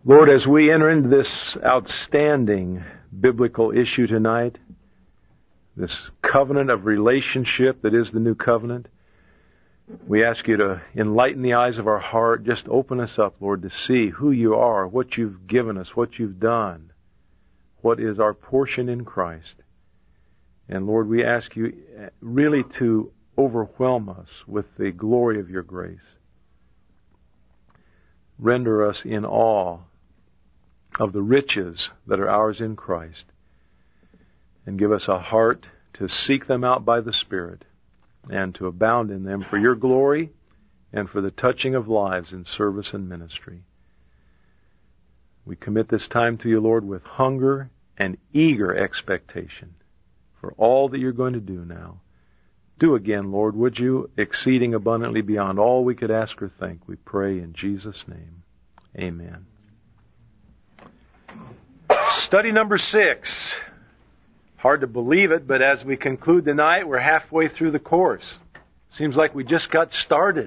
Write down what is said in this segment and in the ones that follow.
Lord, as we enter into this outstanding biblical issue tonight, this covenant of relationship that is the new covenant, we ask you to enlighten the eyes of our heart. Just open us up, Lord, to see who you are, what you've given us, what you've done, what is our portion in Christ. And Lord, we ask you really to overwhelm us with the glory of your grace. Render us in awe of the riches that are ours in Christ, and give us a heart to seek them out by the Spirit and to abound in them for your glory and for the touching of lives in service and ministry. We commit this time to you, Lord, with hunger and eager expectation for all that you're going to do now. Do again, Lord, would you, exceeding abundantly beyond all we could ask or think, we pray in Jesus' name. Amen. Study number 6. Hard to believe it, but as we conclude tonight, we're halfway through the course. Seems like we just got started.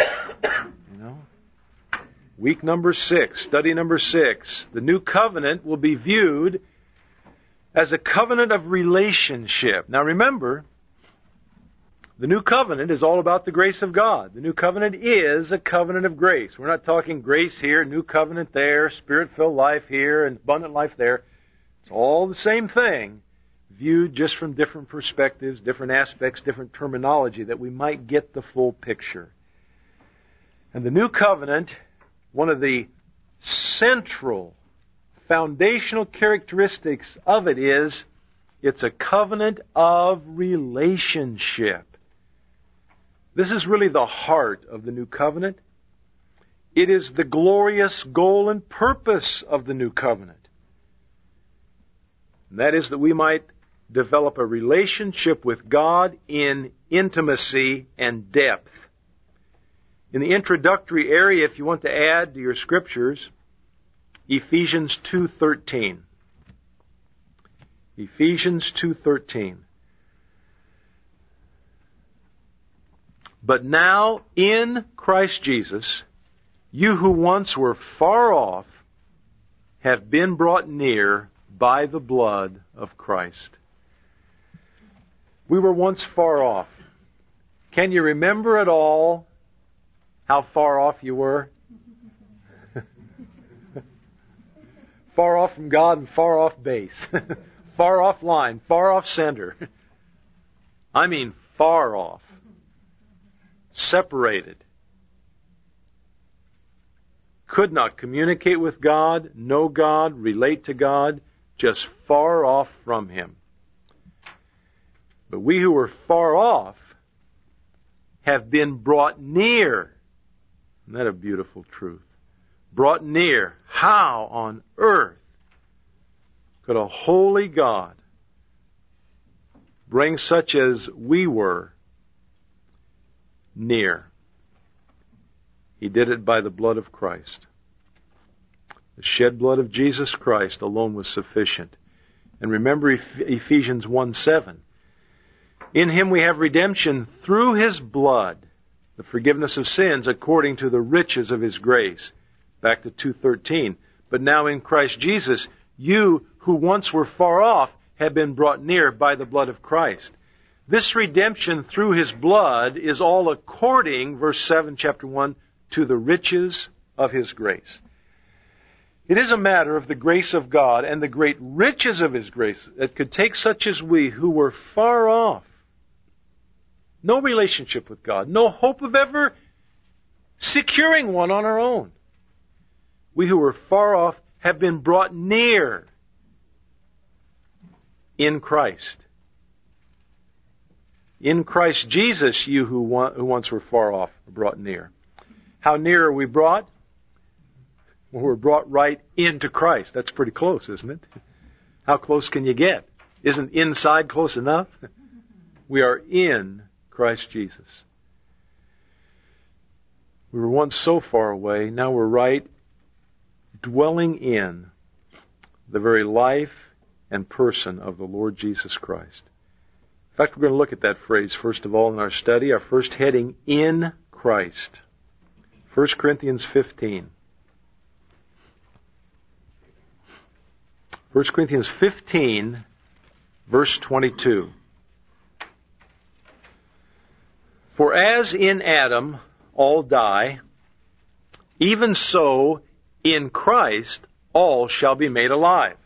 Week number 6, study number 6. The new covenant will be viewed as a covenant of relationship. Now remember, the new covenant is all about the grace of God. The new covenant is a covenant of grace. We're not talking grace here, new covenant there, spirit-filled life here, and abundant life there. It's all the same thing, viewed just from different perspectives, different aspects, different terminology, that we might get the full picture. And the new covenant, one of the central, foundational characteristics of it is, it's a covenant of relationship. This is really the heart of the new covenant. It is the glorious goal and purpose of the new covenant. And that is that we might develop a relationship with God in intimacy and depth. In the introductory area, if you want to add to your scriptures, Ephesians 2:13. Ephesians 2:13. But now in Christ Jesus, you who once were far off have been brought near by the blood of Christ. We were once far off. Can you remember at all how far off you were? Far off from God and far off base. Far off line, far off center. I mean far off. Separated. Could not communicate with God, know God, relate to God, just far off from Him. But we who were far off have been brought near. Isn't that a beautiful truth? Brought near. How on earth could a holy God bring such as we were near? He did it by the blood of Christ. The shed blood of Jesus Christ alone was sufficient. And remember Ephesians 1:7. In Him we have redemption through His blood, the forgiveness of sins according to the riches of His grace. Back to 2:13. But now in Christ Jesus, you who once were far off have been brought near by the blood of Christ. This redemption through His blood is all according, verse 7, chapter 1, to the riches of His grace. It is a matter of the grace of God and the great riches of His grace that could take such as we who were far off, no relationship with God, no hope of ever securing one on our own. We who were far off have been brought near in Christ. In Christ Jesus, you who once were far off are brought near. How near are we brought? Well, we're brought right into Christ. That's pretty close, isn't it? How close can you get? Isn't inside close enough? We are in Christ Jesus. We were once so far away, now we're right dwelling in the very life and person of the Lord Jesus Christ. In fact, we're going to look at that phrase first of all in our study. Our first heading, in Christ. 1 Corinthians 15. 1 Corinthians 15, verse 22. For as in Adam all die, even so in Christ all shall be made alive.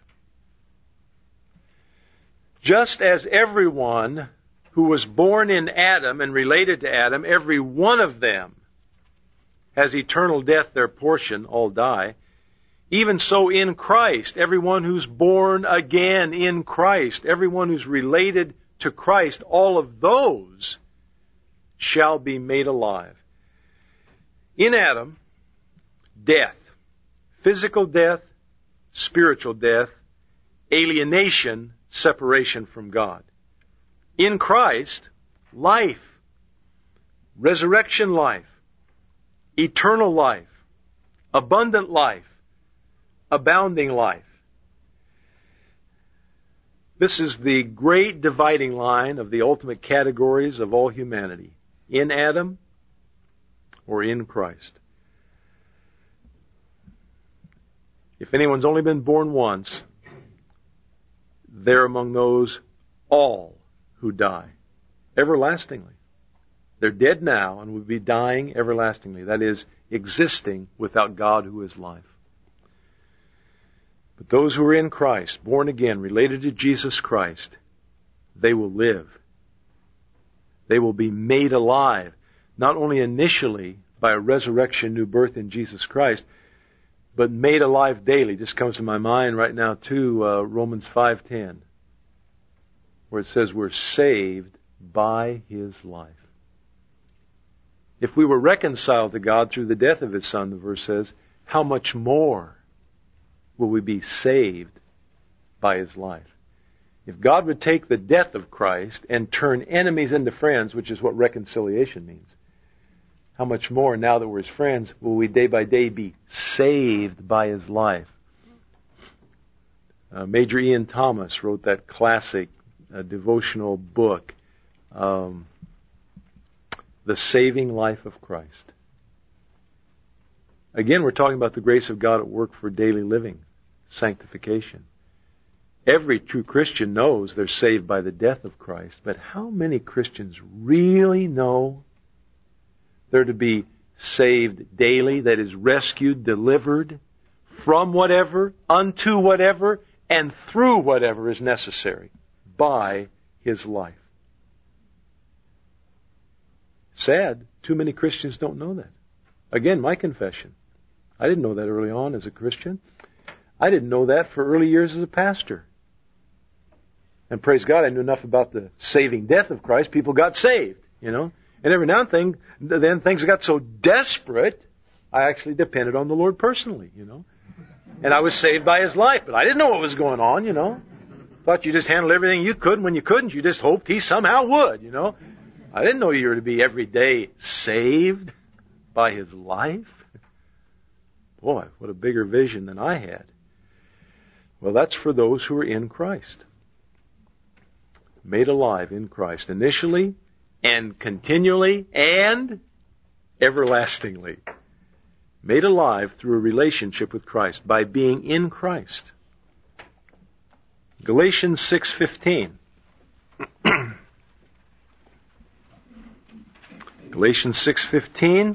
Just as everyone who was born in Adam and related to Adam, every one of them has eternal death their portion, all die. Even so in Christ, everyone who's born again in Christ, everyone who's related to Christ, all of those shall be made alive. In Adam, death, physical death, spiritual death, alienation, separation from God. In Christ, life, resurrection life, eternal life, abundant life, abounding life. This is the great dividing line of the ultimate categories of all humanity. In Adam or in Christ. If anyone's only been born once, they're among those all who die everlastingly. They're dead now and will be dying everlastingly. That is, existing without God who is life. But those who are in Christ, born again, related to Jesus Christ, they will live. They will be made alive, not only initially by a resurrection, new birth in Jesus Christ, but made alive daily. Just comes to my mind right now too, Romans 5:10, where it says we're saved by His life. If we were reconciled to God through the death of His Son, the verse says, how much more will we be saved by His life? If God would take the death of Christ and turn enemies into friends, which is what reconciliation means, how much more, now that we're His friends, will we day by day be saved by His life? Major Ian Thomas wrote that classic devotional book, The Saving Life of Christ. Again, we're talking about the grace of God at work for daily living, sanctification. Every true Christian knows they're saved by the death of Christ, but how many Christians really know they're to be saved daily, that is, rescued, delivered from whatever, unto whatever, and through whatever is necessary by His life? Sad, too many Christians don't know that. Again, my confession. I didn't know that early on as a Christian. I didn't know that for early years as a pastor. And praise God, I knew enough about the saving death of Christ. People got saved, you know. And every now and then things got so desperate, I actually depended on the Lord personally, you know. And I was saved by His life, but I didn't know what was going on, you know. Thought you just handled everything you could, and when you couldn't, you just hoped He somehow would, you know. I didn't know you were to be every day saved by His life. Boy, what a bigger vision than I had. Well, that's for those who are in Christ. Made alive in Christ, initially and continually and everlastingly. Made alive through a relationship with Christ, by being in Christ. Galatians 6:15. Galatians 6:15.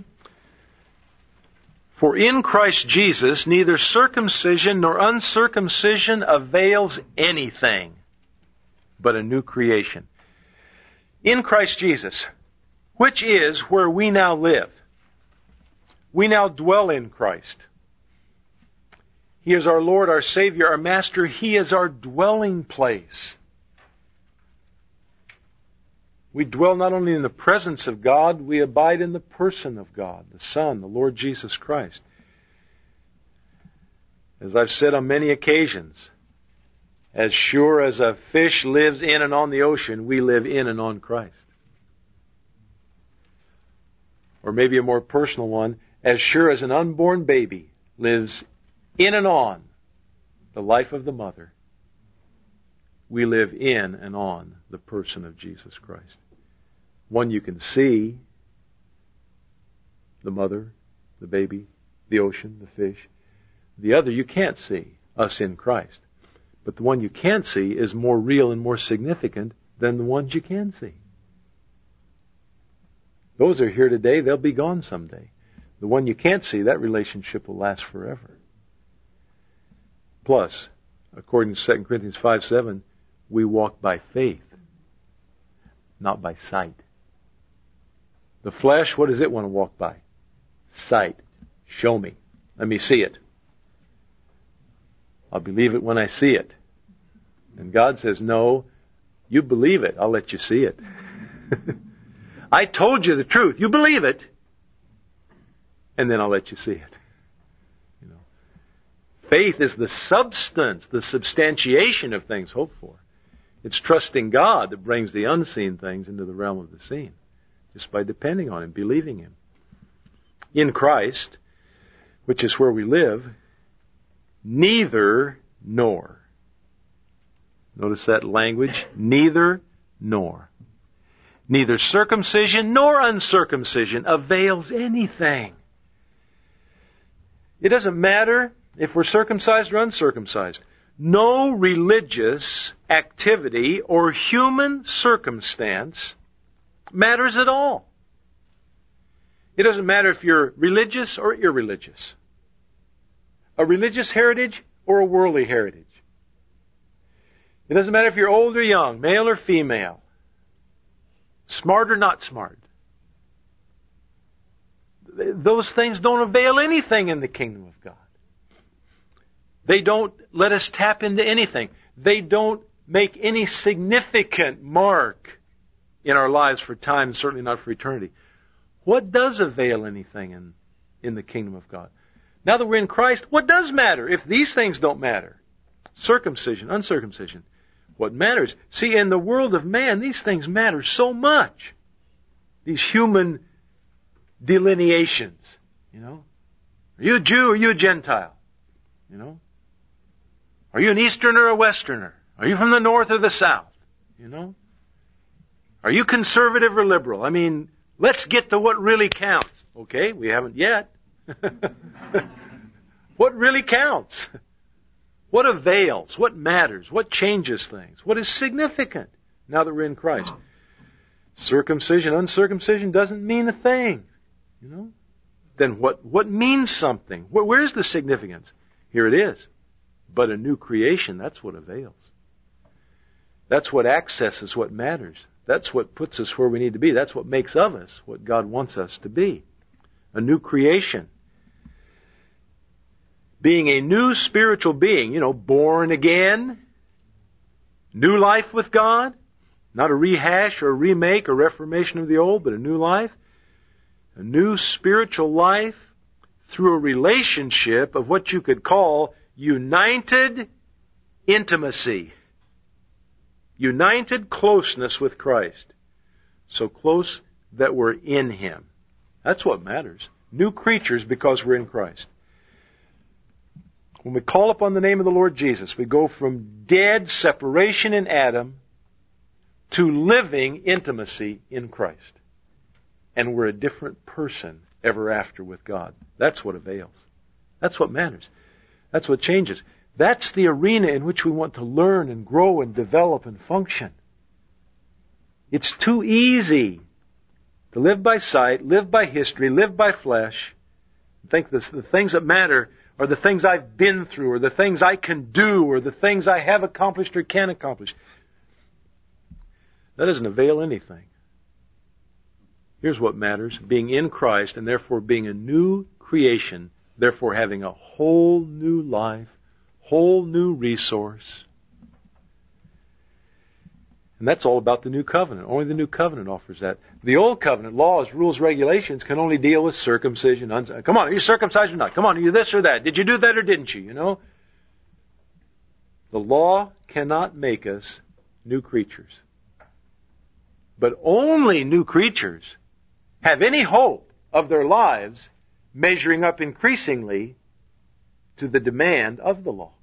For in Christ Jesus neither circumcision nor uncircumcision avails anything, but a new creation. In Christ Jesus, which is where we now live. We now dwell in Christ. He is our Lord, our Savior, our Master. He is our dwelling place. We dwell not only in the presence of God, we abide in the person of God, the Son, the Lord Jesus Christ. As I've said on many occasions, as sure as a fish lives in and on the ocean, we live in and on Christ. Or maybe a more personal one, as sure as an unborn baby lives in and on the life of the mother, we live in and on the person of Jesus Christ. One you can see, the mother, the baby, the ocean, the fish. The other you can't see, us in Christ. But the one you can't see is more real and more significant than the ones you can see. Those are here today, they'll be gone someday. The one you can't see, that relationship will last forever. Plus, according to 2 Corinthians 5:7, we walk by faith, not by sight. The flesh, what does it want to walk by? Sight. Show me. Let me see it. I'll believe it when I see it. And God says, no, you believe it, I'll let you see it. I told you the truth. You believe it. And then I'll let you see it. You know, faith is the substance, the substantiation of things hoped for. It's trusting God that brings the unseen things into the realm of the seen. Just by depending on Him, believing Him. In Christ, which is where we live, neither nor. Notice that language, neither nor. Neither circumcision nor uncircumcision avails anything. It doesn't matter if we're circumcised or uncircumcised. No religious activity or human circumstance matters at all. It doesn't matter if you're religious or irreligious. A religious heritage or a worldly heritage. It doesn't matter if you're old or young, male or female. Smart or not smart. Those things don't avail anything in the kingdom of God. They don't let us tap into anything. They don't make any significant mark in our lives for time, and certainly not for eternity. What does avail anything in the kingdom of God? Now that we're in Christ, what does matter if these things don't matter? Circumcision, uncircumcision. What matters? See, in the world of man, these things matter so much. These human delineations, you know. Are you a Jew or are you a Gentile? You know. Are you an Easterner or a Westerner? Are you from the North or the South? You know. Are you conservative or liberal? I mean, let's get to what really counts. Okay, we haven't yet. What really counts? What avails? What matters? What changes things? What is significant now that we're in Christ? Circumcision, uncircumcision doesn't mean a thing. You know? Then what means something? Where's the significance? Here it is. But a new creation, that's what avails. That's what accesses what matters. That's what puts us where we need to be. That's what makes of us what God wants us to be. A new creation. Being a new spiritual being, you know, born again. New life with God. Not a rehash or a remake or reformation of the old, but a new life. A new spiritual life through a relationship of what you could call united intimacy. United closeness with Christ. So close that we're in Him. That's what matters. New creatures because we're in Christ. When we call upon the name of the Lord Jesus, we go from dead separation in Adam to living intimacy in Christ. And we're a different person ever after with God. That's what avails. That's what matters. That's what changes. That's the arena in which we want to learn and grow and develop and function. It's too easy to live by sight, live by history, live by flesh, and think the things that matter are the things I've been through, or the things I can do, or the things I have accomplished or can accomplish. That doesn't avail anything. Here's what matters. Being in Christ, and therefore being a new creation, therefore having a whole new life, whole new resource. And that's all about the new covenant. Only the new covenant offers that. The old covenant, laws, rules, regulations, can only deal with circumcision. Come on, are you circumcised or not? Come on, are you this or that? Did you do that or didn't you? You know? The law cannot make us new creatures. But only new creatures have any hope of their lives measuring up increasingly to the demand of the law.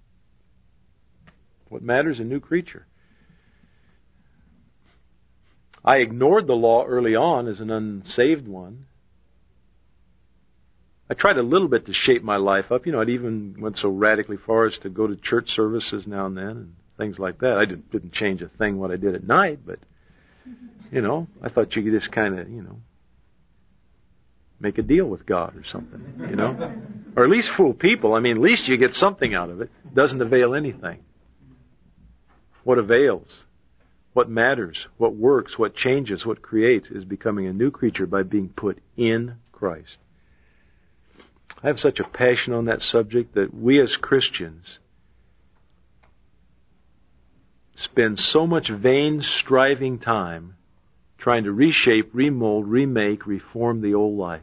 What matters is a new creature. I ignored the law early on as an unsaved one. I tried a little bit to shape my life up. I'd even went so radically far as to go to church services now and then and things like that. I didn't change a thing what I did at night, but, I thought you could just kind of, make a deal with God or something, Or at least fool people. At least you get something out of it. It doesn't avail anything. What avails, what matters, what works, what changes, what creates is becoming a new creature by being put in Christ. I have such a passion on that subject that we as Christians spend so much vain, striving time trying to reshape, remold, remake, reform the old life.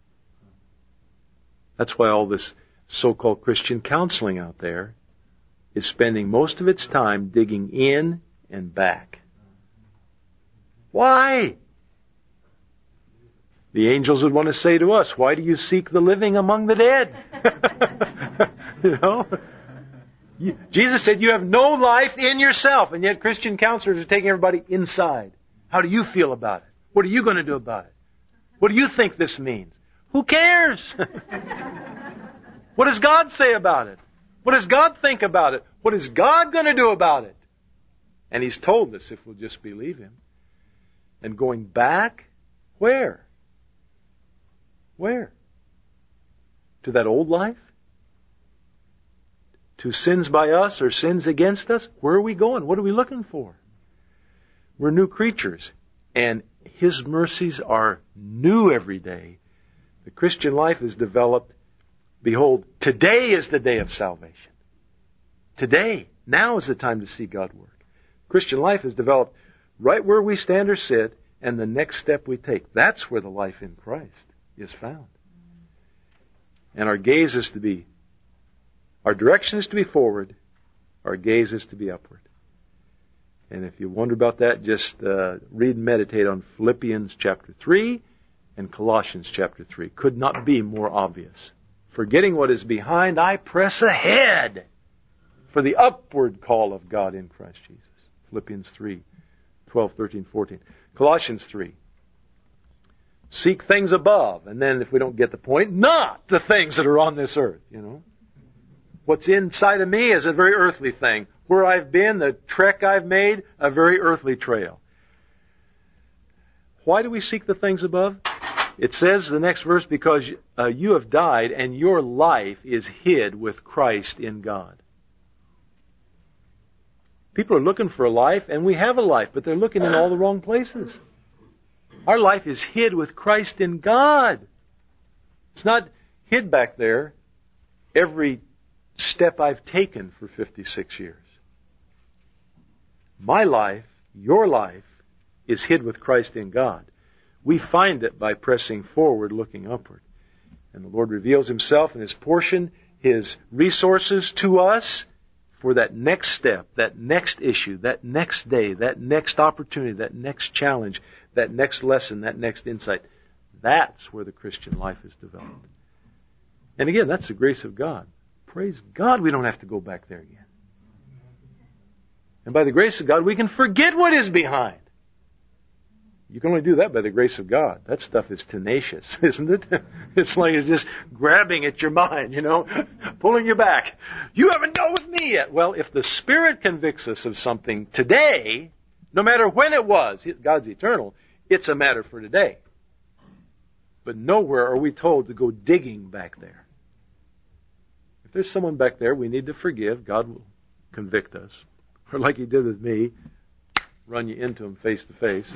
That's why all this so-called Christian counseling out there is spending most of its time digging in and back. Why? The angels would want to say to us, why do you seek the living among the dead? Jesus said you have no life in yourself, and yet Christian counselors are taking everybody inside. How do you feel about it? What are you going to do about it? What do you think this means? Who cares? What does God say about it? What does God think about it? What is God going to do about it? And He's told us if we'll just believe Him. And going back, where? Where? To that old life? To sins by us or sins against us? Where are we going? What are we looking for? We're new creatures, and His mercies are new every day. The Christian life is developed. Behold, today is the day of salvation. Today, now is the time to see God work. Christian life is developed right where we stand or sit, and the next step we take. That's where the life in Christ is found. And our gaze is to be, our direction is to be forward, our gaze is to be upward. And if you wonder about that, just read and meditate on Philippians chapter 3 and Colossians chapter 3. Could not be more obvious. Forgetting what is behind, I press ahead for the upward call of God in Christ Jesus. Philippians 3, 12, 13, 14. Colossians 3. Seek things above. And then if we don't get the point, not the things that are on this earth, What's inside of me is a very earthly thing. Where I've been, the trek I've made, a very earthly trail. Why do we seek the things above? It says, the next verse, because you have died and your life is hid with Christ in God. People are looking for a life, and we have a life, but they're looking in all the wrong places. Our life is hid with Christ in God. It's not hid back there every step I've taken for 56 years. My life, your life, is hid with Christ in God. We find it by pressing forward, looking upward. And the Lord reveals Himself and His portion, His resources to us for that next step, that next issue, that next day, that next opportunity, that next challenge, that next lesson, that next insight. That's where the Christian life is developed. And again, that's the grace of God. Praise God, we don't have to go back there again. And by the grace of God, we can forget what is behind. You can only do that by the grace of God. That stuff is tenacious, isn't it? It's like it's just grabbing at your mind, pulling you back. You haven't dealt with me yet. Well, if the Spirit convicts us of something today, no matter when it was, God's eternal, it's a matter for today. But nowhere are we told to go digging back there. If there's someone back there we need to forgive, God will convict us. Or like He did with me, run you into him face to face.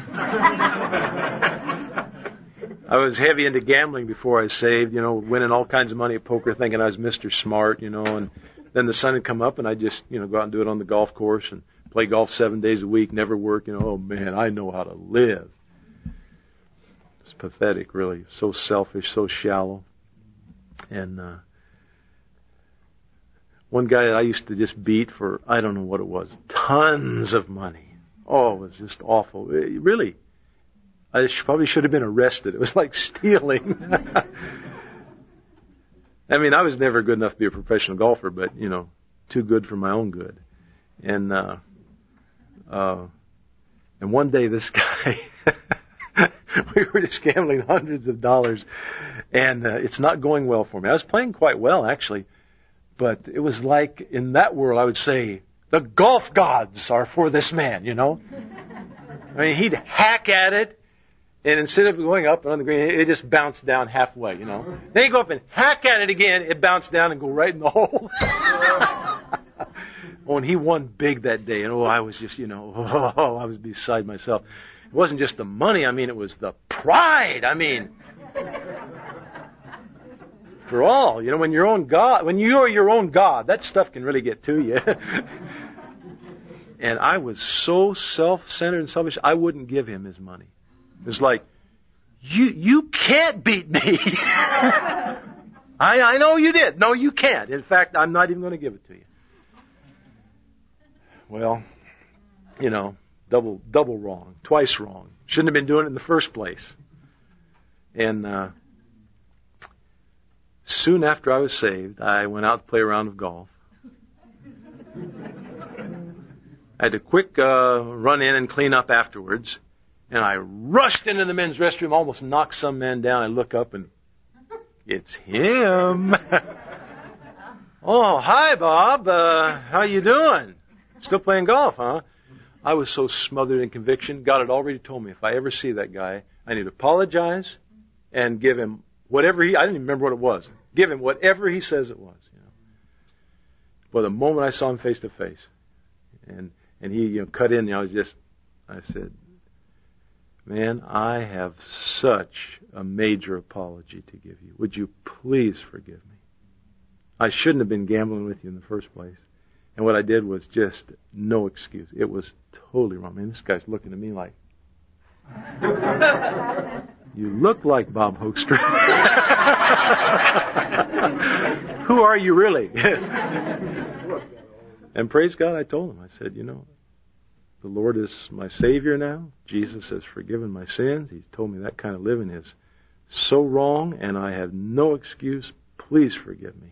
I was heavy into gambling before I was saved, winning all kinds of money at poker, thinking I was Mr. Smart, and then the sun had come up and I just, go out and do it on the golf course and play golf 7 days a week, never work, oh man, I know how to live. It's pathetic, really. So selfish, so shallow. And, one guy that I used to just beat for, I don't know what it was, tons of money. Oh, it was just awful. Really. I probably should have been arrested. It was like stealing. I was never good enough to be a professional golfer, but, too good for my own good. And one day this guy, We were just gambling hundreds of dollars, and it's not going well for me. I was playing quite well, actually, but it was like, in that world, I would say, the golf gods are for this man, you know? I mean, he'd hack at it, and instead of going up on the green, it just bounced down halfway, you know? Then he'd go up and hack at it again, it bounced down and go right in the hole. Oh, and he won big that day, and I was just, I was beside myself. It wasn't just the money, it was the pride. For all, when you're your own God, that stuff can really get to you. And I was so self-centered and selfish, I wouldn't give him his money. It was like, you can't beat me. I know you did. No, you can't. In fact, I'm not even going to give it to you. Well, double wrong, twice wrong. Shouldn't have been doing it in the first place. And soon after I was saved, I went out to play a round of golf. I had to quick run in and clean up afterwards. And I rushed into the men's restroom, almost knocked some man down. I look up and it's him. Oh, hi, Bob. How you doing? Still playing golf, huh? I was so smothered in conviction. God had already told me if I ever see that guy, I need to apologize and give him whatever I didn't even remember what it was. Give him whatever he says it was. But the moment I saw him face to face, and he cut in, I said, man, I have such a major apology to give you. Would you please forgive me? I shouldn't have been gambling with you in the first place. And what I did was just no excuse. It was totally wrong. This guy's looking at me like, you look like Bob Hoekstra. Who are you really? And praise God, I told him. I said, the Lord is my Savior now. Jesus has forgiven my sins. He's told me that kind of living is so wrong, and I have no excuse. Please forgive me.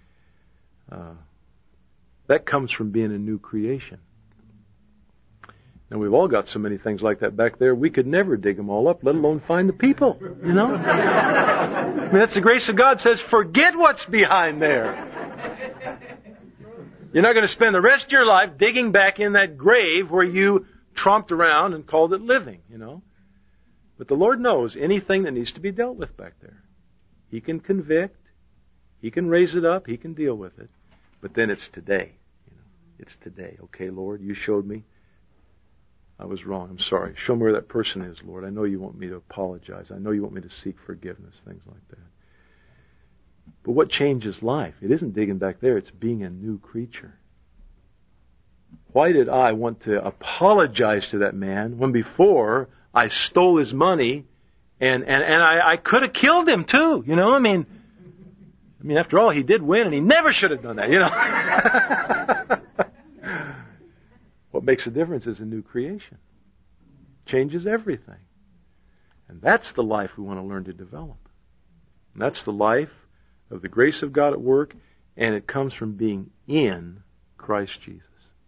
That comes from being a new creation. And we've all got so many things like that back there, we could never dig them all up, let alone find the people, that's the grace of God. It says, forget what's behind there. You're not going to spend the rest of your life digging back in that grave where you tromped around and called it living, But the Lord knows anything that needs to be dealt with back there. He can convict. He can raise it up. He can deal with it. But then it's today. It's today. Okay, Lord, you showed me I was wrong. I'm sorry. Show me where that person is, Lord. I know you want me to apologize. I know you want me to seek forgiveness, things like that. But what changes life? It isn't digging back there. It's being a new creature. Why did I want to apologize to that man when before I stole his money and I could have killed him too, after all, he did win, and he never should have done that, What makes a difference is a new creation. Changes everything. And that's the life we want to learn to develop. And that's the life of the grace of God at work, and it comes from being in Christ Jesus.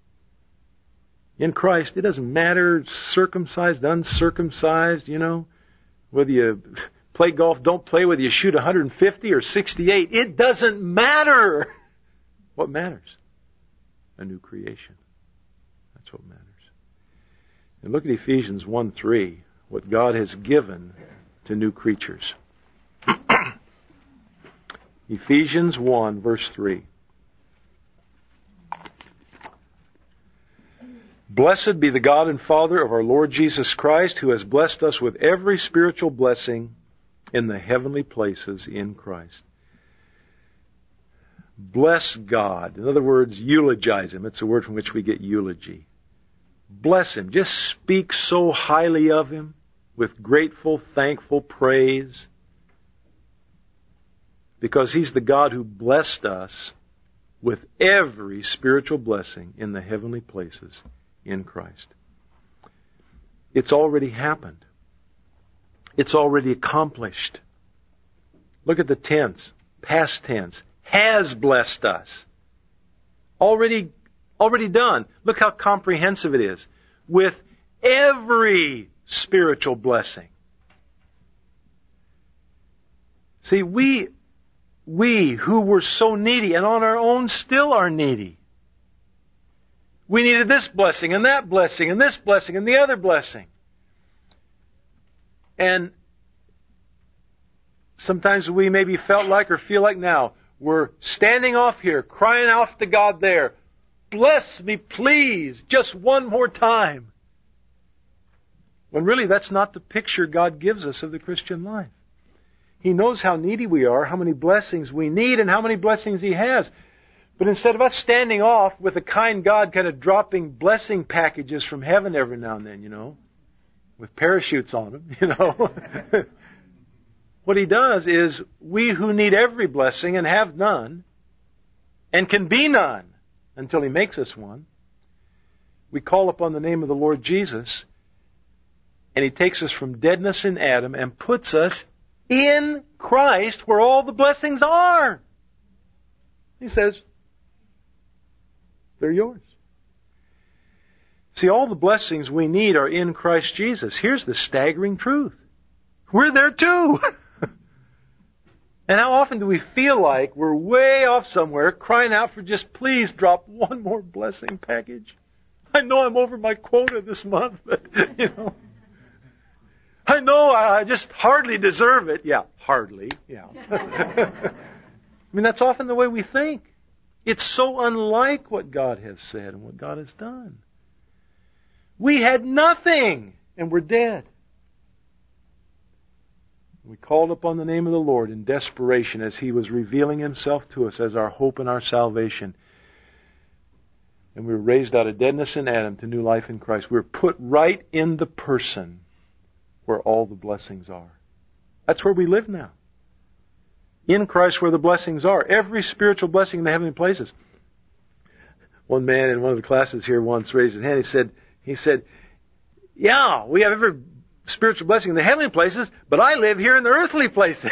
In Christ, it doesn't matter, circumcised, uncircumcised, whether you play golf, don't play, whether you shoot 150 or 68. It doesn't matter. What matters? A new creation. That's what matters. And look at Ephesians 1:3, what God has given to new creatures. Ephesians 1, verse 3. Blessed be the God and Father of our Lord Jesus Christ, who has blessed us with every spiritual blessing in the heavenly places in Christ. Bless God. In other words, eulogize Him. It's a word from which we get eulogy. Bless Him. Just speak so highly of Him with grateful, thankful praise. Because He's the God who blessed us with every spiritual blessing in the heavenly places in Christ. It's already happened. It's already accomplished. Look at the tense, past tense. Has blessed us. Already done. Look how comprehensive it is. With every spiritual blessing. See, we who were so needy and on our own still are needy. We needed this blessing and that blessing and this blessing and the other blessing. And sometimes we maybe felt like or feel like now we're standing off here, crying out to God there, bless me please, just one more time. When really that's not the picture God gives us of the Christian life. He knows how needy we are, how many blessings we need, and how many blessings He has. But instead of us standing off with a kind God kind of dropping blessing packages from heaven every now and then, with parachutes on them, what He does is we who need every blessing and have none, and can be none until He makes us one, we call upon the name of the Lord Jesus, and He takes us from deadness in Adam and puts us in Christ where all the blessings are. He says, they're yours. See, all the blessings we need are in Christ Jesus. Here's the staggering truth. We're there too. And how often do we feel like we're way off somewhere, crying out for just please drop one more blessing package? I know I'm over my quota this month, but, I know I just hardly deserve it. Yeah, hardly, yeah. I mean, that's often the way we think. It's so unlike what God has said and what God has done. We had nothing, and we're dead. We called upon the name of the Lord in desperation as He was revealing Himself to us as our hope and our salvation. And we were raised out of deadness in Adam to new life in Christ. We were put right in the person where all the blessings are. That's where we live now. In Christ where the blessings are. Every spiritual blessing in the heavenly places. One man in one of the classes here once raised his hand. He said, yeah, we have every spiritual blessing in the heavenly places, but I live here in the earthly places.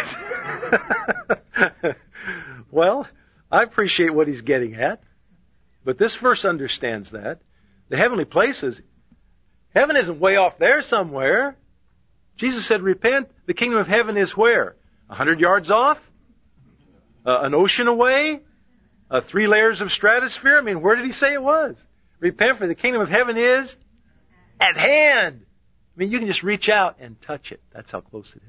Well, I appreciate what he's getting at, but this verse understands that. The heavenly places, heaven isn't way off there somewhere. Jesus said, repent, the kingdom of heaven is where? 100 yards off? An ocean away? 3 layers of stratosphere? I mean, where did He say it was? Repent, for the kingdom of heaven is at hand. I mean, you can just reach out and touch it. That's how close it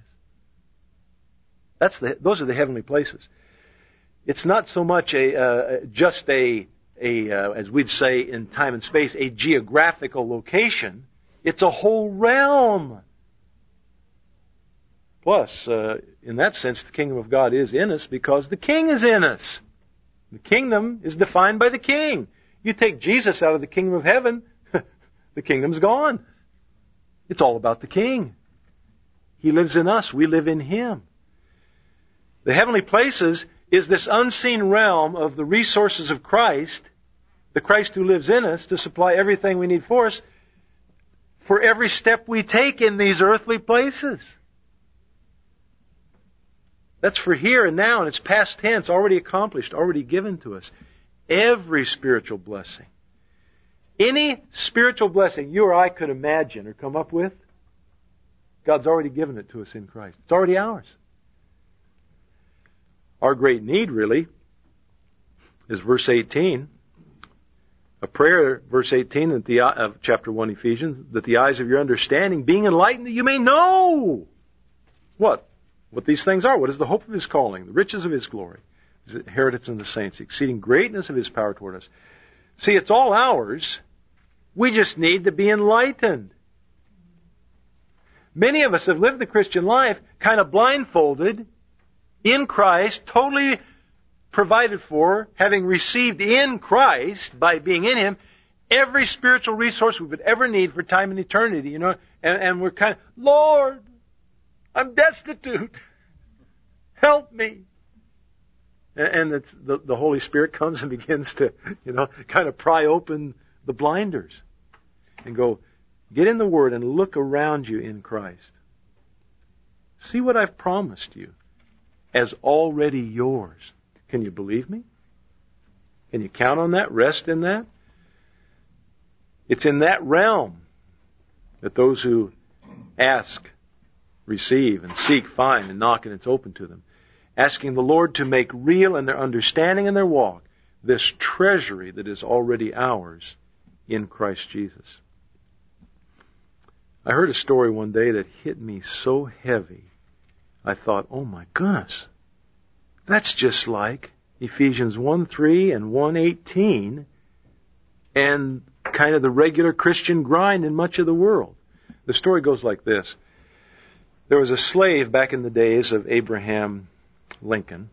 is. Those are the heavenly places. It's not so much just as we'd say in time and space, a geographical location. It's a whole realm. Plus, in that sense, the kingdom of God is in us because the King is in us. The kingdom is defined by the King. You take Jesus out of the kingdom of heaven, the kingdom's gone. It's all about the King. He lives in us. We live in Him. The heavenly places is this unseen realm of the resources of Christ, the Christ who lives in us to supply everything we need for us, for every step we take in these earthly places. That's for here and now, and it's past tense, already accomplished, already given to us. Every spiritual blessing. Any spiritual blessing you or I could imagine or come up with, God's already given it to us in Christ. It's already ours. Our great need, really, is verse 18. A prayer, verse 18 of chapter 1 Ephesians, that the eyes of your understanding being enlightened, that you may know what these things are. What is the hope of His calling, the riches of His glory, His inheritance in the saints, the exceeding greatness of His power toward us. See, it's all ours. We just need to be enlightened. Many of us have lived the Christian life kind of blindfolded, in Christ, totally provided for, having received in Christ, by being in Him, every spiritual resource we would ever need for time and eternity, and we're kind of, Lord, I'm destitute. Help me. And it's the Holy Spirit comes and begins to, kind of pry open the blinders and go, get in the Word and look around you in Christ. See what I've promised you as already yours. Can you believe me? Can you count on that? Rest in that? It's in that realm that those who ask, receive, and seek, find, and knock, and it's open to them. asking the Lord to make real in their understanding and their walk this treasury that is already ours in Christ Jesus. I heard a story one day that hit me so heavy, I thought, oh my goodness, that's just like Ephesians 1:3 and 1:18 and kind of the regular Christian grind in much of the world. The story goes like this. There was a slave back in the days of Abraham Lincoln,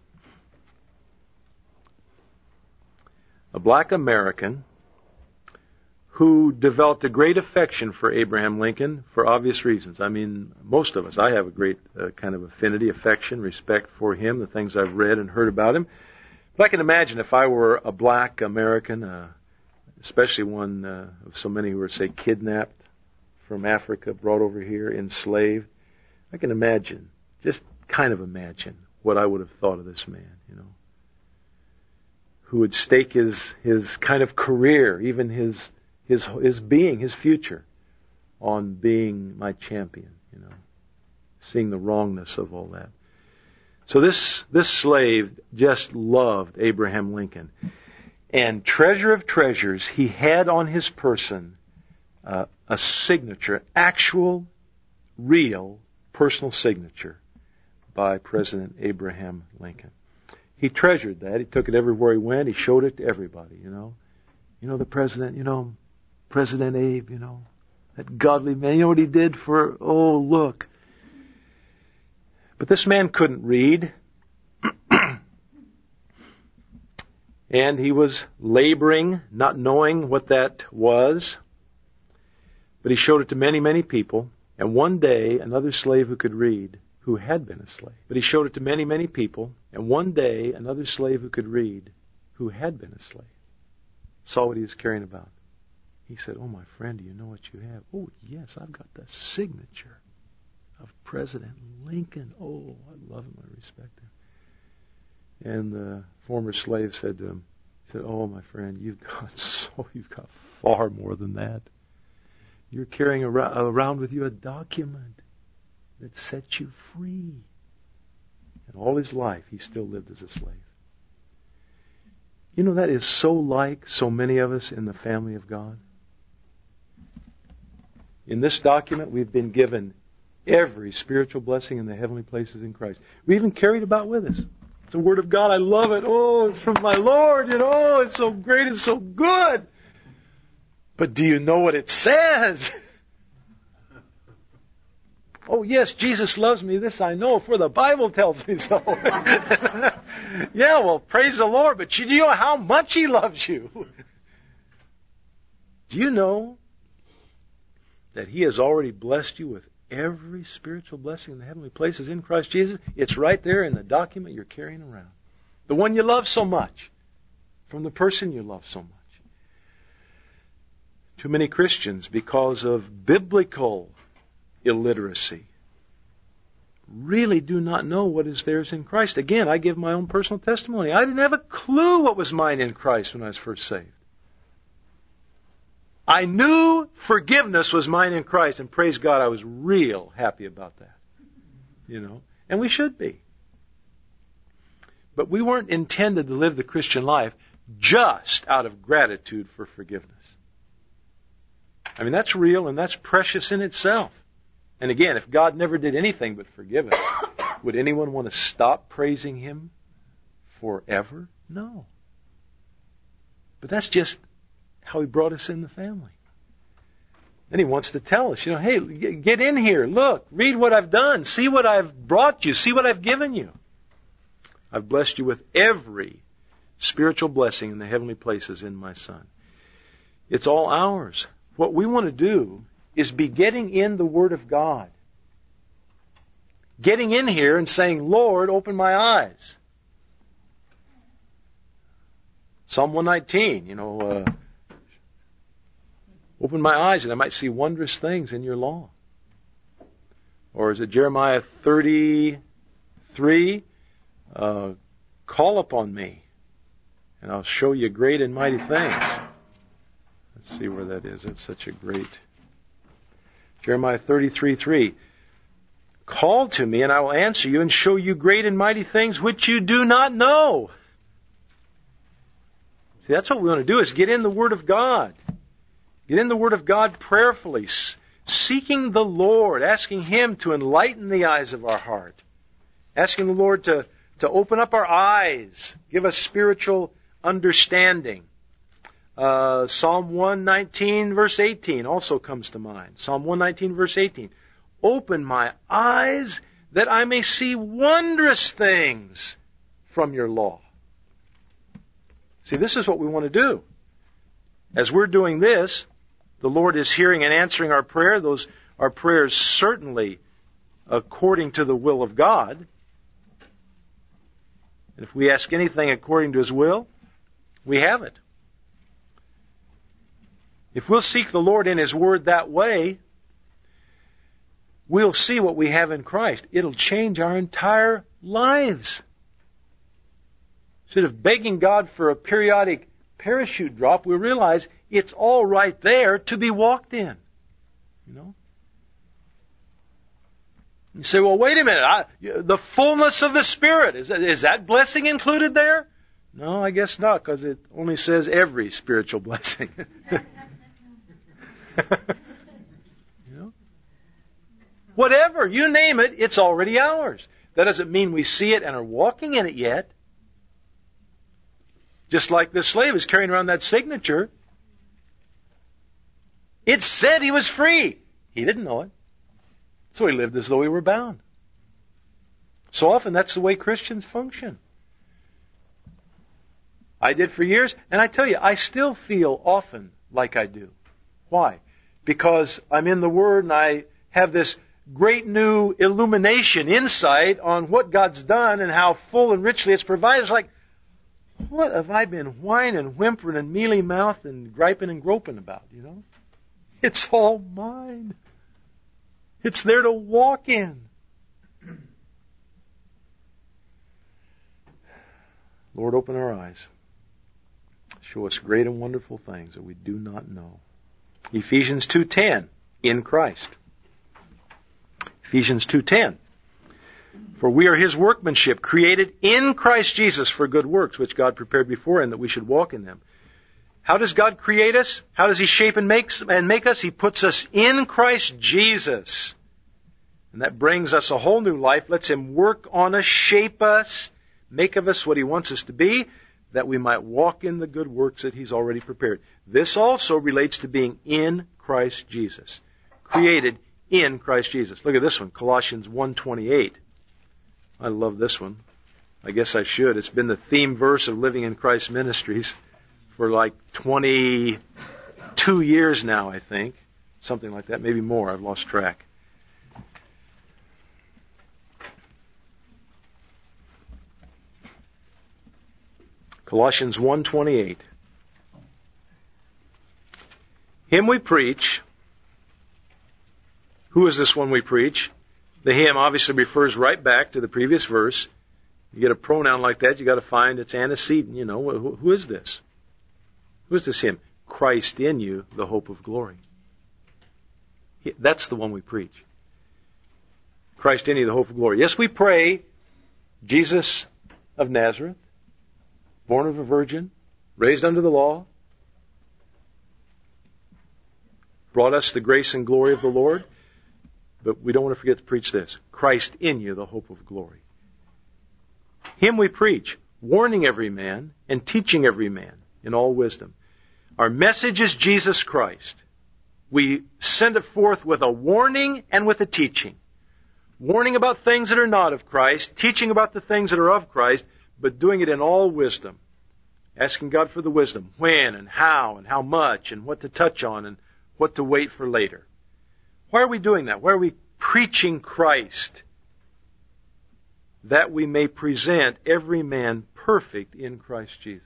a black American who developed a great affection for Abraham Lincoln for obvious reasons. I mean, most of us, I have a great kind of affinity, affection, respect for him, the things I've read and heard about him. But I can imagine if I were a black American, especially one of so many who were, say, kidnapped from Africa, brought over here, enslaved, I can imagine, just kind of imagine what I would have thought of this man, who would stake his kind of career, even his being, his future, on being my champion, seeing the wrongness of all that. So this slave just loved Abraham Lincoln. And treasure of treasures, he had on his person a signature, actual, real, personal signature by President Abraham Lincoln. He treasured that. He took it everywhere he went. He showed it to everybody, the president, President Abe, that godly man. You know what he did for, look. But this man couldn't read. And he was laboring, not knowing what that was. But he showed it to many, many people. And one day, another slave who could read, who had been a slave. But he showed it to many, many people. And one day, another slave who could read, who had been a slave, saw what he was carrying about. He said, oh, my friend, do you know what you have? Oh, yes, I've got the signature of President Lincoln. Oh, I love him. I respect him. And the former slave said to him, oh, my friend, you've got far more than that. You're carrying around with you a document that sets you free. And all his life, he still lived as a slave. That is so like so many of us in the family of God. In this document, we've been given every spiritual blessing in the heavenly places in Christ. We even carry it about with us. It's the Word of God. I love it. Oh, it's from my Lord. It's so great. It's so good. But do you know what it says? Oh, yes, Jesus loves me. This I know, for the Bible tells me so. Yeah, well, praise the Lord. But do you know how much He loves you? Do you know that He has already blessed you with every spiritual blessing in the heavenly places in Christ Jesus? It's right there in the document you're carrying around. The one you love so much, from the person you love so much. Too many Christians, because of biblical illiteracy, really do not know what is theirs in Christ. Again, I give my own personal testimony. I didn't have a clue what was mine in Christ when I was first saved. I knew forgiveness was mine in Christ, and praise God, I was real happy about that. And we should be. But we weren't intended to live the Christian life just out of gratitude for forgiveness. I mean, that's real and that's precious in itself. And again, if God never did anything but forgive us, would anyone want to stop praising Him forever? No. But that's just how He brought us in the family. Then He wants to tell us, hey, get in here, look, read what I've done, see what I've brought you, see what I've given you. I've blessed you with every spiritual blessing in the heavenly places in my Son. It's all ours. What we want to do is be getting in the Word of God. Getting in here and saying, Lord, open my eyes. Psalm 119, open my eyes and I might see wondrous things in your law. Or is it Jeremiah 33? Call upon me and I'll show you great and mighty things. Let's see where that is. It's such a great... Jeremiah 33:3. Call to me, and I will answer you and show you great and mighty things which you do not know. See, that's what we want to do, is get in the Word of God. Get in the Word of God prayerfully, seeking the Lord, asking Him to enlighten the eyes of our heart, asking the Lord to open up our eyes, give us spiritual understanding. Psalm 119 verse 18 also comes to mind. Psalm 119 verse 18. Open my eyes that I may see wondrous things from your law. See, this is what we want to do. As we're doing this, the Lord is hearing and answering our prayer. Those are prayers certainly according to the will of God. And if we ask anything according to His will, we have it. If we'll seek the Lord in His Word that way, we'll see what we have in Christ. It'll change our entire lives. Instead of begging God for a periodic parachute drop, we realize it's all right there to be walked in. You know? You say, well, wait a minute. The fullness of the Spirit, is that blessing included there? No, I guess not, because it only says every spiritual blessing. You know? Whatever, you name it, it's already ours. That doesn't mean we see it and are walking in it yet. Just like this slave is carrying around that signature. It said he was free. He didn't know it. So he lived as though he were bound. So often that's the way Christians function. I did for years, and I tell you, I still feel often like I do. Why? Because I'm in the Word and I have this great new illumination, insight on what God's done and how full and richly it's provided. It's like, what have I been whining, whimpering, and mealy-mouthed and griping and groping about, you know? It's all mine. It's there to walk in. Lord, open our eyes. Show us great and wonderful things that we do not know. Ephesians 2:10, in Christ. Ephesians 2:10. For we are His workmanship, created in Christ Jesus for good works, which God prepared beforehand that we should walk in them. How does God create us? How does He shape and make us? He puts us in Christ Jesus. And that brings us a whole new life. Lets Him work on us, shape us, make of us what He wants us to be, that we might walk in the good works that He's already prepared. This also relates to being in Christ Jesus. Created in Christ Jesus. Look at this one, Colossians 1:28. I love this one. I guess I should. It's been the theme verse of Living in Christ Ministries for like 22 years now, I think. Something like that, maybe more. I've lost track. Colossians 1:28. Him we preach. Who is this one we preach? The him obviously refers right back to the previous verse. You get a pronoun like that, you got to find its antecedent. You know, who is this? Who is this him? Christ in you, the hope of glory. That's the one we preach. Christ in you, the hope of glory. Yes, we pray Jesus of Nazareth, born of a virgin, raised under the law, brought us the grace and glory of the Lord. But we don't want to forget to preach this. Christ in you, the hope of glory. Him we preach, warning every man and teaching every man in all wisdom. Our message is Jesus Christ. We send it forth with a warning and with a teaching. Warning about things that are not of Christ, teaching about the things that are of Christ, but doing it in all wisdom. Asking God for the wisdom, when and how much and what to touch on and what to wait for later. Why are we doing that? Why are we preaching Christ? That we may present every man perfect in Christ Jesus.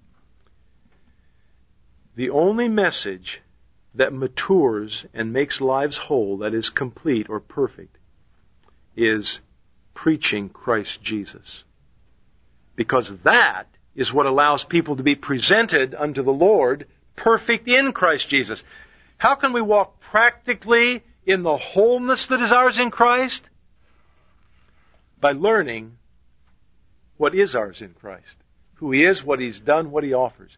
The only message that matures and makes lives whole, that is complete or perfect, is preaching Christ Jesus. Because that is what allows people to be presented unto the Lord perfect in Christ Jesus. How can we walk practically in the wholeness that is ours in Christ? by learning what is ours in Christ. Who He is, what He's done, what He offers.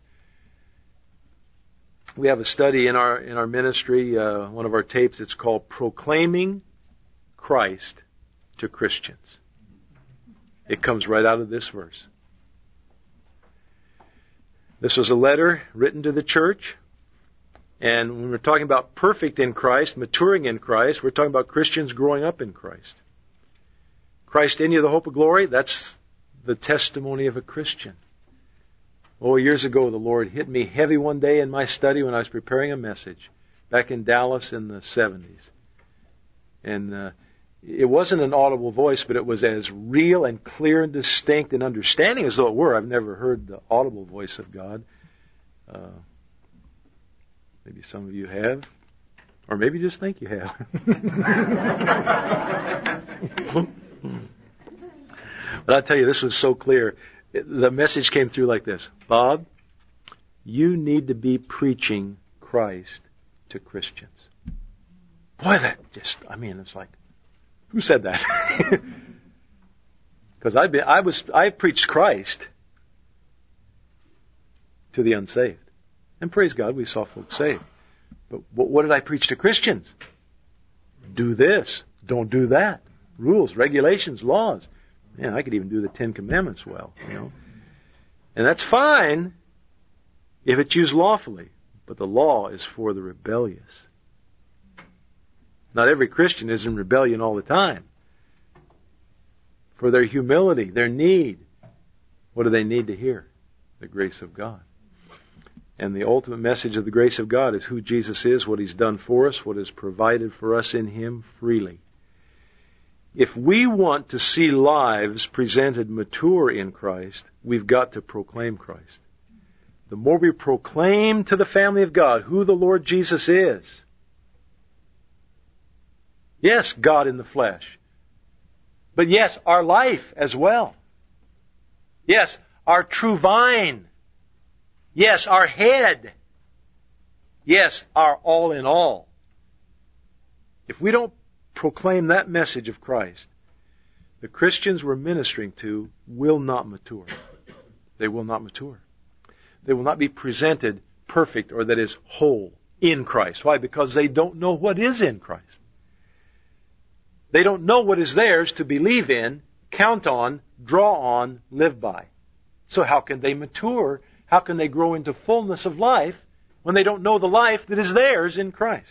We have a study in our ministry, one of our tapes, it's called Proclaiming Christ to Christians. It comes right out of this verse. This was a letter written to the church. And when we're talking about perfect in Christ, maturing in Christ, we're talking about Christians growing up in Christ. Christ in you, the hope of glory, that's the testimony of a Christian. Oh, years ago, the Lord hit me heavy one day in my study when I was preparing a message back in Dallas in the 70s. And it wasn't an audible voice, but it was as real and clear and distinct and understanding as though it were. I've never heard the audible voice of God. Maybe some of you have. Or maybe you just think you have. But I'll tell you, this was so clear. The message came through like this. Bob, you need to be preaching Christ to Christians. Boy, that just, it's like, who said that? Because I preached Christ to the unsaved. And praise God, we saw folks saved. But what did I preach to Christians? Do this. Don't do that. Rules, regulations, laws. Man, I could even do the Ten Commandments well, And that's fine if it's used lawfully. But the law is for the rebellious. Not every Christian is in rebellion all the time. For their humility, their need. What do they need to hear? The grace of God. And the ultimate message of the grace of God is who Jesus is, what He's done for us, what is provided for us in Him freely. If we want to see lives presented mature in Christ, we've got to proclaim Christ. The more we proclaim to the family of God who the Lord Jesus is, yes, God in the flesh, but yes, our life as well. Yes, our true vine. Yes, our head. Yes, our all in all. If we don't proclaim that message of Christ, the Christians we're ministering to will not mature. They will not mature. They will not be presented perfect, or that is whole, in Christ. Why? Because they don't know what is in Christ. They don't know what is theirs to believe in, count on, draw on, live by. So how can they mature? How can they grow into fullness of life when they don't know the life that is theirs in Christ?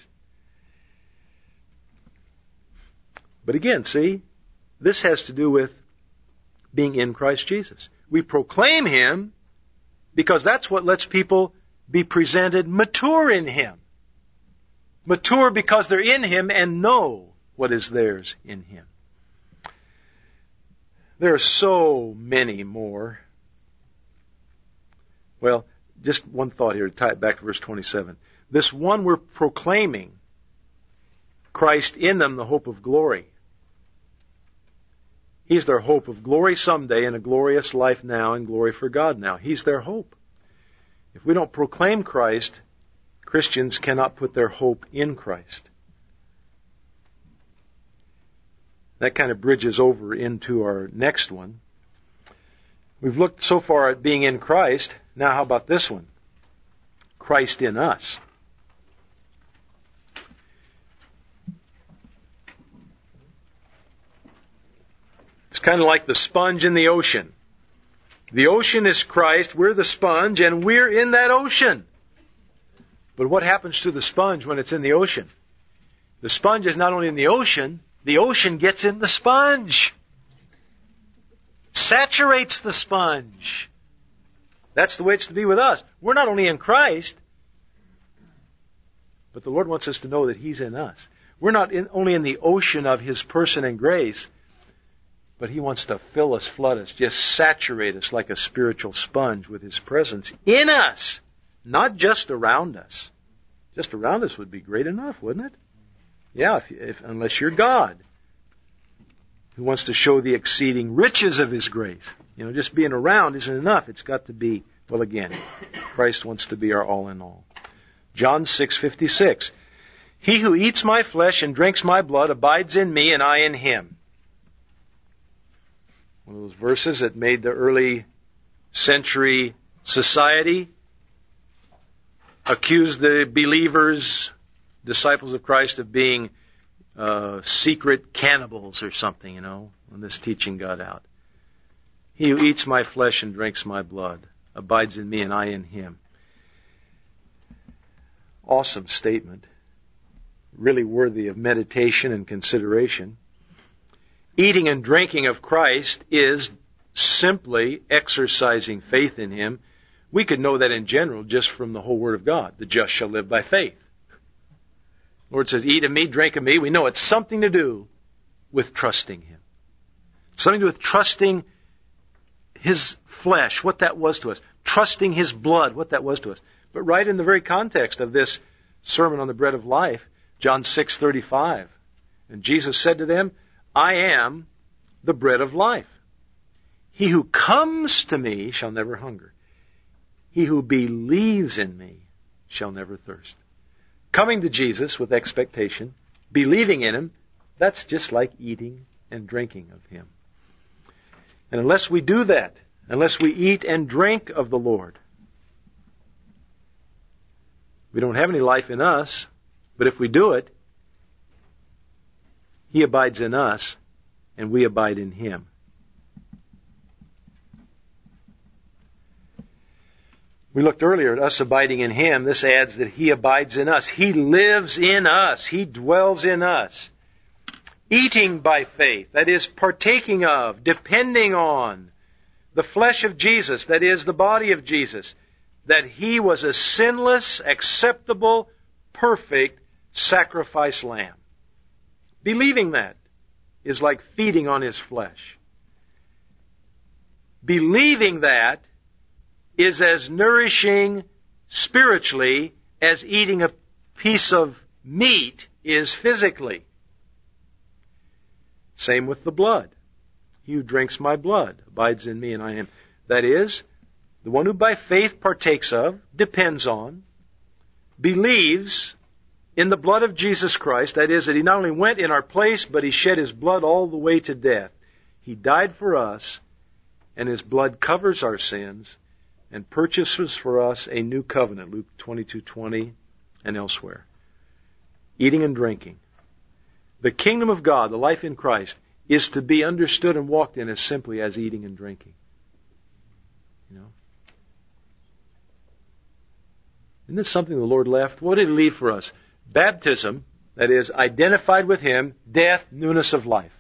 But again, see, this has to do with being in Christ Jesus. We proclaim Him because that's what lets people be presented mature in Him. Mature because they're in Him and know what is theirs in Him. There are so many more. Well, just one thought here to tie it back to verse 27. This one we're proclaiming, Christ in them, the hope of glory. He's their hope of glory someday and a glorious life now and glory for God now. He's their hope. If we don't proclaim Christ, Christians cannot put their hope in Christ. That kind of bridges over into our next one. We've looked so far at being in Christ. Now how about this one? Christ in us. It's kind of like the sponge in the ocean. The ocean is Christ, we're the sponge, and we're in that ocean. But what happens to the sponge when it's in the ocean? The sponge is not only in the ocean gets in the sponge. Saturates the sponge. That's the way it's to be with us. We're not only in Christ, but the Lord wants us to know that He's in us. We're not only in the ocean of His person and grace, but He wants to fill us, flood us, just saturate us like a spiritual sponge with His presence in us, not just around us. Just around us would be great enough, wouldn't it? Yeah, unless you're God, who wants to show the exceeding riches of His grace. Just being around isn't enough. It's got to be, well again, Christ wants to be our all in all. John 6:56. He who eats my flesh and drinks my blood abides in me and I in him. One of those verses that made the early century society accuse the believers, disciples of Christ, of being secret cannibals or something, when this teaching got out. He who eats my flesh and drinks my blood abides in me and I in him. Awesome statement. Really worthy of meditation and consideration. Eating and drinking of Christ is simply exercising faith in him. We could know that in general just from the whole Word of God. The just shall live by faith. The Lord says, eat of me, drink of me. We know it's something to do with trusting him. Something to do with trusting his flesh, what that was to us. Trusting his blood, what that was to us. But right in the very context of this sermon on the bread of life, John 6:35, and Jesus said to them, I am the bread of life. He who comes to me shall never hunger. He who believes in me shall never thirst. Coming to Jesus with expectation, believing in him, that's just like eating and drinking of him. And unless we do that, unless we eat and drink of the Lord, we don't have any life in us. But if we do it, he abides in us and we abide in him. We looked earlier at us abiding in him. This adds that he abides in us. He lives in us. He dwells in us. Eating by faith, that is, partaking of, depending on the flesh of Jesus, that is, the body of Jesus, that he was a sinless, acceptable, perfect sacrifice lamb. Believing that is like feeding on his flesh. Believing that is as nourishing spiritually as eating a piece of meat is physically. Same with the blood. He who drinks my blood abides in me and I in him. That is, the one who by faith partakes of, depends on, believes in the blood of Jesus Christ. That is, that he not only went in our place, but he shed his blood all the way to death. He died for us, and his blood covers our sins and purchases for us a new covenant, Luke 22:20 and elsewhere. Eating and drinking. The kingdom of God, the life in Christ, is to be understood and walked in as simply as eating and drinking. Isn't this something the Lord left? What did he leave for us? Baptism, that is, identified with him, death, newness of life.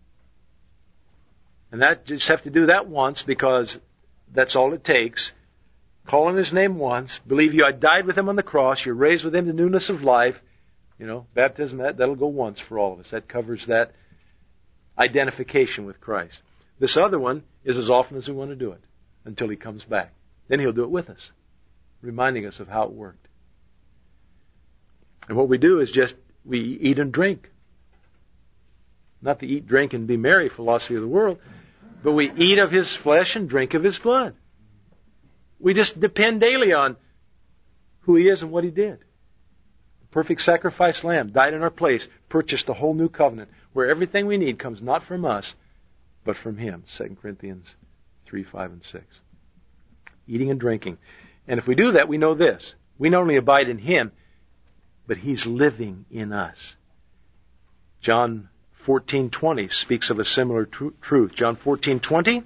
And that just have to do that once because that's all it takes. Call on his name once, believe you died with him on the cross, you're raised with him to newness of life. Baptism, that'll go once for all of us. That covers that identification with Christ. This other one is as often as we want to do it until he comes back. Then he'll do it with us, reminding us of how it worked. And what we do is we eat and drink. Not the eat, drink, and be merry philosophy of the world, but we eat of his flesh and drink of his blood. We just depend daily on who he is and what he did. The perfect sacrifice lamb died in our place, purchased a whole new covenant where everything we need comes not from us, but from him. 2 Corinthians 3, 5, and 6. Eating and drinking. And if we do that, we know this. We not only abide in him, but he's living in us. John 14:20 speaks of a similar truth. John 14:20.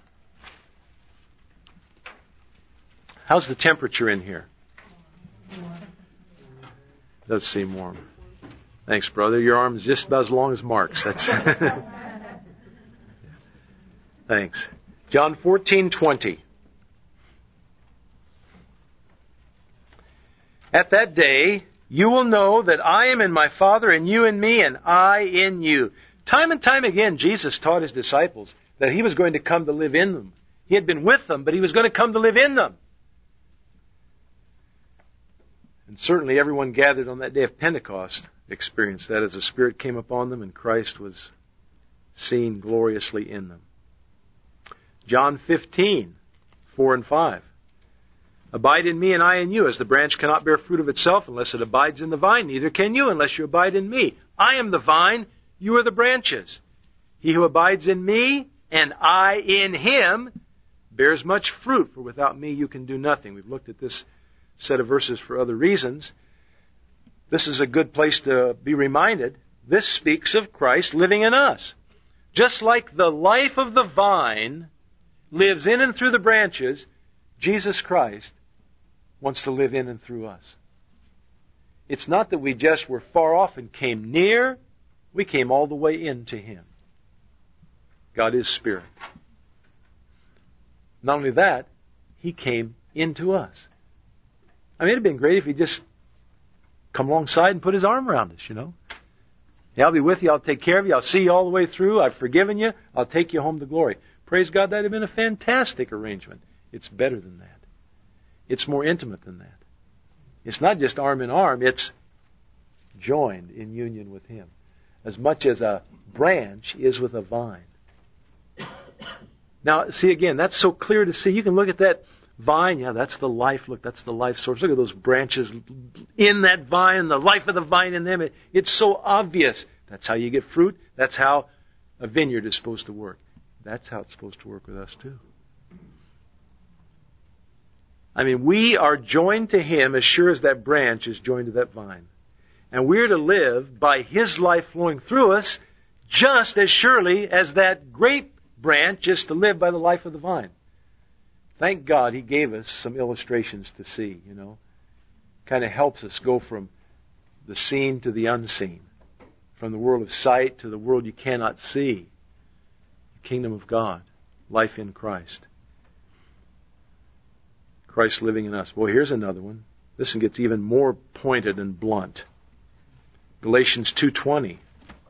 How's the temperature in here? Does seem warm. Thanks, brother. Your arm is just about as long as Mark's. That's Thanks. John 14:20. At that day, you will know that I am in my Father, and you in me, and I in you. Time and time again, Jesus taught his disciples that he was going to come to live in them. He had been with them, but he was going to come to live in them. And certainly everyone gathered on that day of Pentecost experienced that as the Spirit came upon them and Christ was seen gloriously in them. John 15, 4 and 5. Abide in me and I in you, as the branch cannot bear fruit of itself unless it abides in the vine, neither can you unless you abide in me. I am the vine, you are the branches. He who abides in me and I in him bears much fruit, for without me you can do nothing. We've looked at this set of verses for other reasons. This is a good place to be reminded. This speaks of Christ living in us. Just like the life of the vine lives in and through the branches, Jesus Christ wants to live in and through us. It's not that we just were far off and came near. We came all the way into him. God is Spirit. Not only that, he came into us. I mean, it'd have been great if he just come alongside and put his arm around us, you know. Yeah, I'll be with you. I'll take care of you. I'll see you all the way through. I've forgiven you. I'll take you home to glory. Praise God, that would have been a fantastic arrangement. It's better than that. It's more intimate than that. It's not just arm in arm. It's joined in union with him. As much as a branch is with a vine. Now, see again, that's so clear to see. You can look at that vine. Yeah, that's the life. Look, that's the life source. Look at those branches in that vine, the life of the vine in them. It's so obvious. That's how you get fruit. That's how a vineyard is supposed to work. That's how it's supposed to work with us too. I mean, we are joined to him as sure as that branch is joined to that vine. And we're to live by his life flowing through us just as surely as that grape branch is to live by the life of the vine. Thank God he gave us some illustrations to see, you know. Kind of helps us go from the seen to the unseen. From the world of sight to the world you cannot see. The kingdom of God. Life in Christ. Christ living in us. Well, here's another one. This one gets even more pointed and blunt. Galatians 2:20.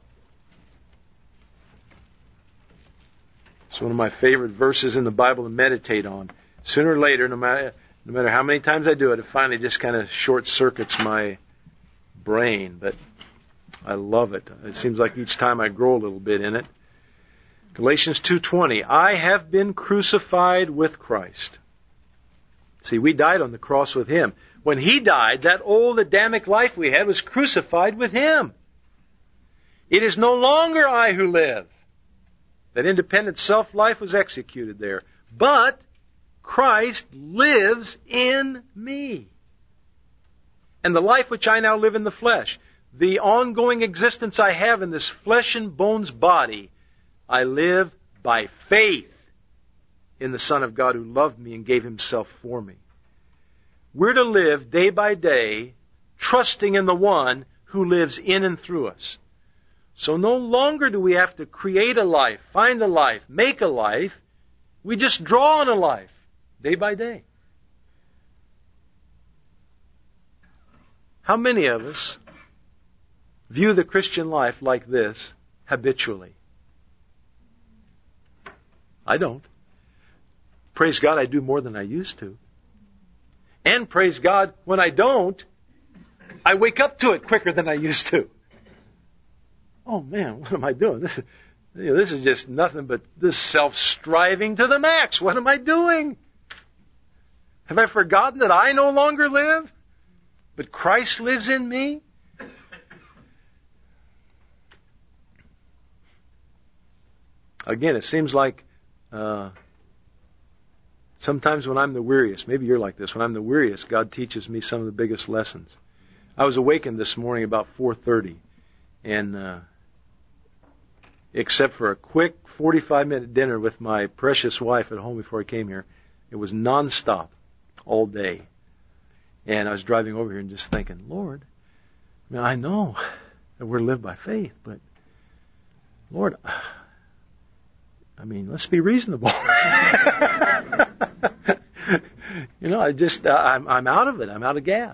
It's one of my favorite verses in the Bible to meditate on. Sooner or later, no matter how many times I do it, it finally just kind of short-circuits my brain. But I love it. It seems like each time I grow a little bit in it. Galatians 2:20. I have been crucified with Christ. See, we died on the cross with him. When he died, that old Adamic life we had was crucified with him. It is no longer I who live. That independent self-life was executed there. But Christ lives in me. And the life which I now live in the flesh, the ongoing existence I have in this flesh and bones body, I live by faith in the Son of God who loved me and gave himself for me. We're to live day by day, trusting in the one who lives in and through us. So no longer do we have to create a life, find a life, make a life. We just draw on a life, day by day. How many of us view the Christian life like this habitually? I don't. Praise God, I do more than I used to. And praise God, when I don't, I wake up to it quicker than I used to. Oh man, what am I doing? This is just nothing but this self-striving to the max. What am I doing? Have I forgotten that I no longer live, but Christ lives in me? Again, it seems like sometimes when I'm the weariest, maybe you're like this, when I'm the weariest, God teaches me some of the biggest lessons. I was awakened this morning about 4:30, and except for a quick 45-minute dinner with my precious wife at home before I came here, it was nonstop all day. And I was driving over here and just thinking, Lord, I know that we're to live by faith, but Lord, let's be reasonable. I'm out of it. I'm out of gas,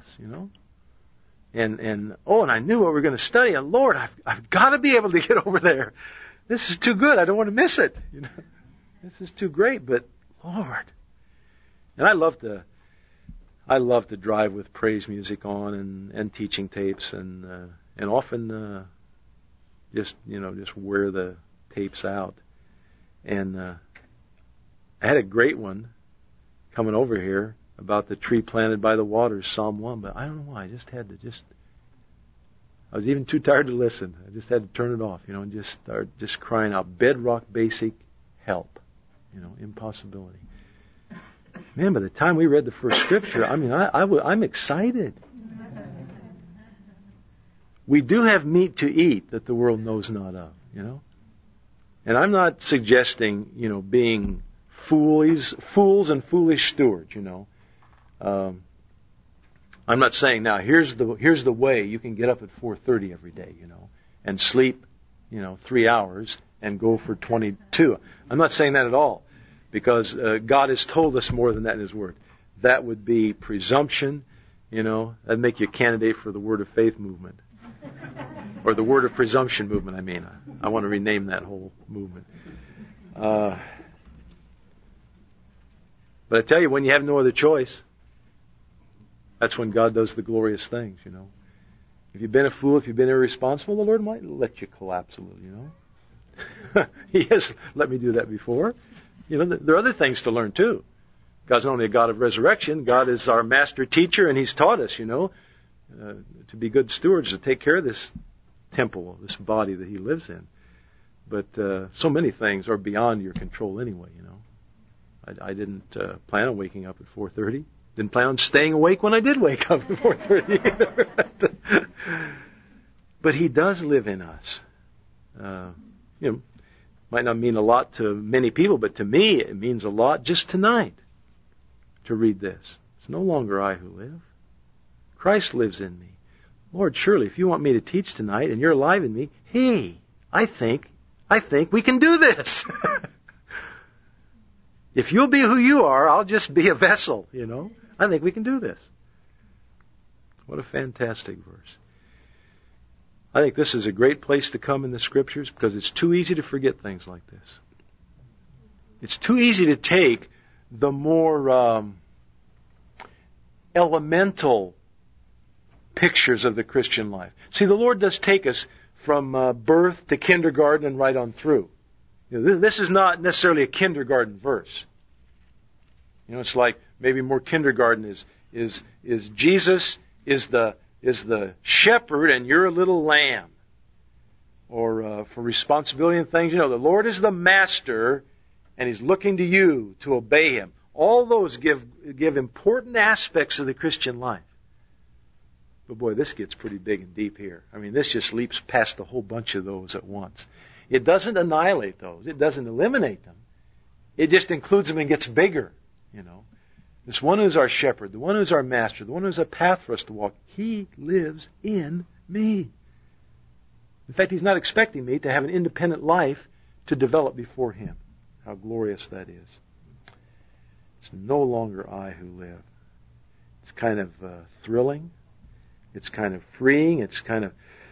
And I knew what we were going to study. And Lord, I've got to be able to get over there. This is too good. I don't want to miss it. This is too great. But Lord, and I love to drive with praise music on and teaching tapes and often just wear the tapes out. And I had a great one coming over here about the tree planted by the waters, Psalm 1, but I don't know why. I was even too tired to listen. I just had to turn it off, and just start crying out bedrock basic help. Impossibility. Man, by the time we read the first scripture, I'm excited. We do have meat to eat that the world knows not of, And I'm not suggesting, being fools and foolish stewards, I'm not saying now here's the way you can get up at 4:30 every day, and sleep, 3 hours and go for 22. I'm not saying that at all, because God has told us more than that in His Word. That would be presumption, that'd make you a candidate for the Word of Faith movement. Or the Word of Presumption movement, I want to rename that whole movement. But I tell you, when you have no other choice, that's when God does the glorious things, If you've been a fool, if you've been irresponsible, the Lord might let you collapse a little, He has let me do that before. There are other things to learn too. God's not only a God of resurrection, God is our master teacher, and He's taught us, to be good stewards, to take care of this temple, this body that He lives in. But so many things are beyond your control anyway, I didn't plan on waking up at 4:30. Didn't plan on staying awake when I did wake up at 4:30. But He does live in us. Might not mean a lot to many people, but to me it means a lot just tonight to read this. It's no longer I who live. Christ lives in me. Lord, surely if you want me to teach tonight and you're alive in me, hey, I think we can do this. If you'll be who you are, I'll just be a vessel, I think we can do this. What a fantastic verse. I think this is a great place to come in the Scriptures because it's too easy to forget things like this. It's too easy to take the more elemental pictures of the Christian life. See, the Lord does take us from birth to kindergarten and right on through. This is not necessarily a kindergarten verse. It's like maybe more kindergarten is Jesus is the shepherd and you're a little lamb. Or for responsibility and things, the Lord is the master and He's looking to you to obey Him. All those give important aspects of the Christian life. But boy, this gets pretty big and deep here. This just leaps past a whole bunch of those at once. It doesn't annihilate those. It doesn't eliminate them. It just includes them and gets bigger, This one who's our shepherd, the one who's our master, the one who's a path for us to walk, He lives in me. In fact, He's not expecting me to have an independent life to develop before Him. How glorious that is. It's no longer I who live. It's kind of thrilling. It's kind of freeing. It's kind of,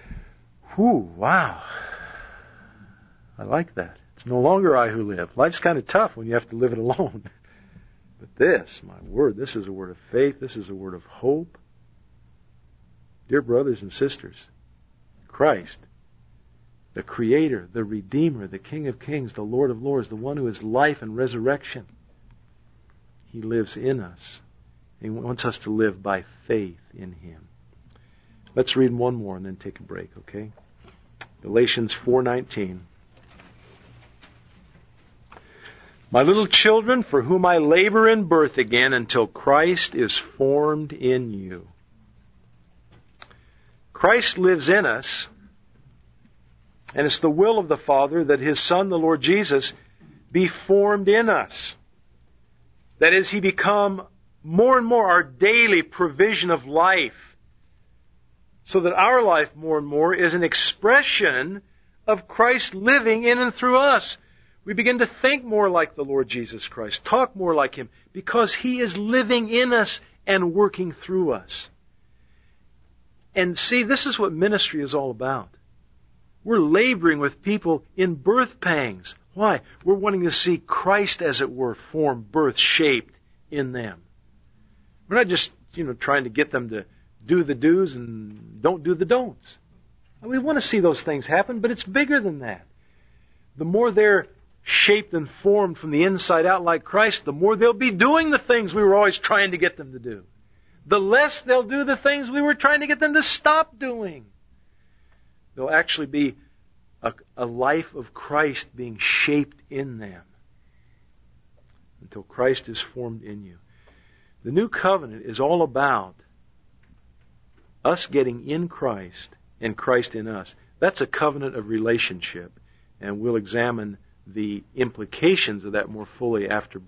wow. I like that. It's no longer I who live. Life's kind of tough when you have to live it alone. But this, my word, this is a word of faith. This is a word of hope. Dear brothers and sisters, Christ, the Creator, the Redeemer, the King of Kings, the Lord of Lords, the one who is life and resurrection, He lives in us. He wants us to live by faith in Him. Let's read one more and then take a break, okay? Galatians 4:19. My little children, for whom I labor in birth again until Christ is formed in you. Christ lives in us, and it's the will of the Father that His Son, the Lord Jesus, be formed in us. That is, He become more and more our daily provision of life, so that our life more and more is an expression of Christ living in and through us. We begin to think more like the Lord Jesus Christ, talk more like Him, because He is living in us and working through us. And see, this is what ministry is all about. We're laboring with people in birth pangs. Why? We're wanting to see Christ, as it were, formed, birth, shaped in them. We're not just, trying to get them to do the do's and don't do the don'ts. We want to see those things happen, but it's bigger than that. The more they're shaped and formed from the inside out like Christ, the more they'll be doing the things we were always trying to get them to do. The less they'll do the things we were trying to get them to stop doing. There'll actually be a life of Christ being shaped in them until Christ is formed in you. The new covenant is all about us getting in Christ and Christ in us. That's a covenant of relationship, and we'll examine the implications of that more fully after